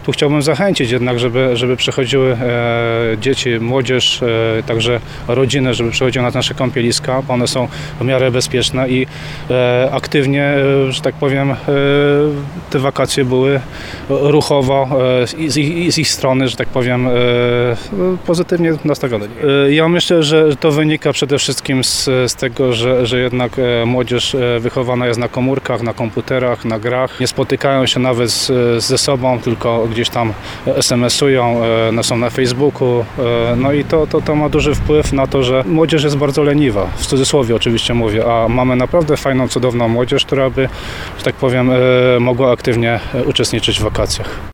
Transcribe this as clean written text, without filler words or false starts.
tu chciałbym zachęcić jednak, żeby przychodziły dzieci, młodzież, także rodziny, żeby przychodziły na nasze kąpieliska, bo one są w miarę bezpieczne i aktywnie, że tak powiem, te wakacje były ruchowo z ich strony, że tak powiem, pozytywnie nastawione. Ja myślę, że to wynika przede wszystkim z tego, że jednak młodzież wychowana jest na komórkach, na komputerach, na grach. Nie spotykają się nawet ze sobą, tylko gdzieś tam SMS-ują, są na Facebooku. No i to ma duży wpływ na to, że młodzież jest bardzo leniwa, w cudzysłowie oczywiście mówię, a mamy naprawdę fajną, cudowną młodzież, która by, że tak powiem, mogła aktywnie uczestniczyć w wakacjach.